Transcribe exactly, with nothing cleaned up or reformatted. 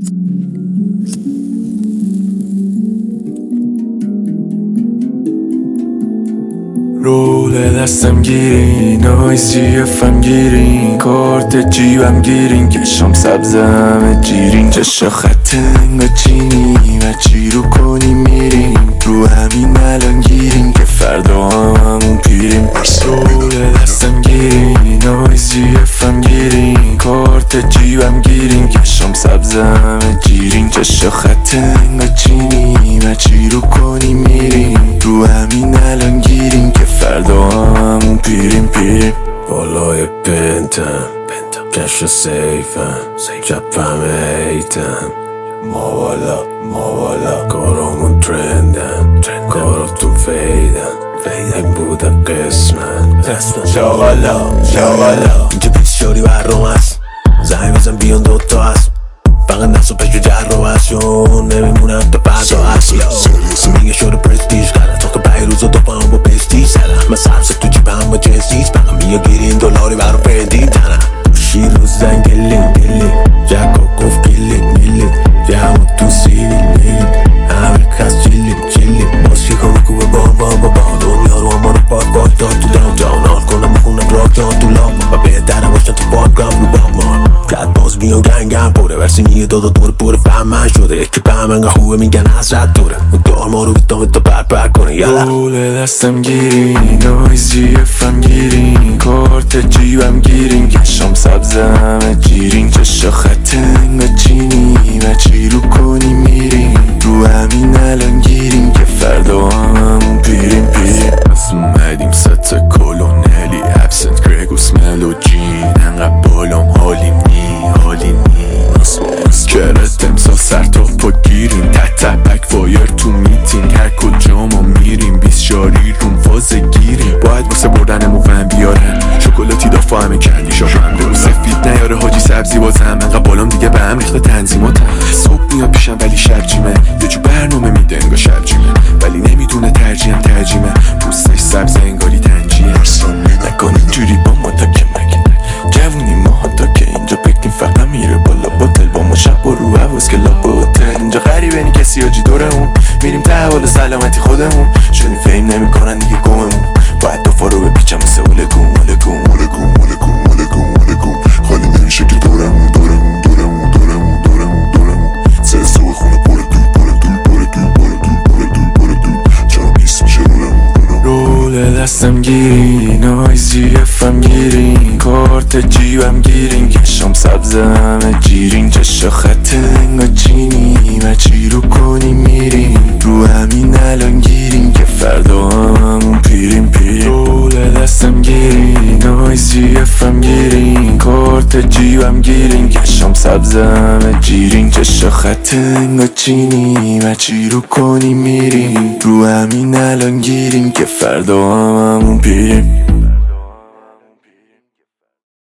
رول دستم گیرین، نایزی افم گیرین، کارت جیبم گیرین، کشم سبزم جیرین، چشا خط انگا چینی و چی رو کنی میرین، رو همین الان گیرین که فردا هممون پیرین. رول دستم گیرین، نایزی افم گیرین، کارت جیبم گیرین، کشم سبزم جیرین، چشا خط انگا چینی و چی رو کنی میرین، رو همین الان گیرین که فردا هممون پیریم پیریم. بالای پنتم کش سیفم، چپم ایتم، ما بالا ما بالا، کارامون ترندم، کاراتون فیدم، فیدم بودم قسمم شاغالا شاغالا. اینجا پیس شوری برام هست، زنگ بزن بیان دوتا هست، فقط نفس و پشت جر رو هست، چون نمیمونم تا فردا هست. میگه شور پرستیج قرار تا پای روزا دو پاهم با پستیج زدم، من سبزه تو جیبم با جنسیج، فقط میگه گیرین دلاری برام پرندی تنم، شیر رو زنگلین دلی جکا گفت گلین میلین، جمع تو سیویل میلین، همه کس چیلین چیلین، ماسکی کنه کوبه با با با با، دنیا رو اما رو پاک پاک داد تو دام جان حال کنم بخونم راک جان تو لام، و بهترم باشن تو پاکم رو با ما کت باز میان گنگم پره، ورسی نیه دادا دور پره فهمن شده، یکی فهم انگه خوبه میگن حضرت دوره، دار ما رو بیتام تا پر پر کنه یالا. رول دستم گیرین، نایزی افم گیرین، کارت جیبم گیرین، کشم سبزم جیرین، چشا خط انگا چینی و چی رو کنی میرین، رو همین الان گیرین که فردا هممون پیریم پیریم. پس اومدیم ست کلونلی، ابسنت گرگوس ملو جین، انقدر بالام حالیم نی حالی نی، کرت امسال سر تا پا گیریم، تک تپک وایر تو میتینگ، هر کجا ما میریم بیس شاری روم فاز گیریم، باید واسه بردنمون فهم بیارن، شکلاتی دافا همه کردی شاهم برو سفید نیاره حاجی سبزی بازم، انقدر بالام دیگه به هم ریخته تنظیماتم، صبح میاد پیشم ولی شب جیمه، یه جو برنامه میده انگار شب جیمه، ولی نمیدونه ترجیحم ترجیمه، پوستش سبز انگاری تنجیه، نکن اینجوری با ما تا که مگه جوونی ما تا که اینجا بکنیم فقط میره بالا باتل، با ما شب و رو حواز که لاب هتل، اینجا غریبه نی کسی آجی دورمون، میریم ته حال سلامتی خودمون، شدیم فهم نمیکنن دیگه گممون، باید دفا رو بپیچم مثل ولگون ولگون ولگون ولگون ولگون ولگون، خالی نمیشه که دورمون دورمون دورمون دورمون دورمون دورمون، سر سو خونه پر دول پر دول پر دول پر دول پر دول پر دول، چرا بیس میشه رولمون. رول دستم گیرین، نایزی افم گیرین، کارت جیبم گیرین، کشم سبزم جیرین، چشا خط انگا چینی و چی رو کنی میرین، رو همین الان گیرین که فردا هممون پیریم پیریم. رول دستم گیرین، نایزی افم گیرین، کارت جیبم گیرین، کشم سبزم جیرین، چشا خط انگا چینی و چی رو کنی میرین، رو همین الان گیرین که فردا هممون پیریم.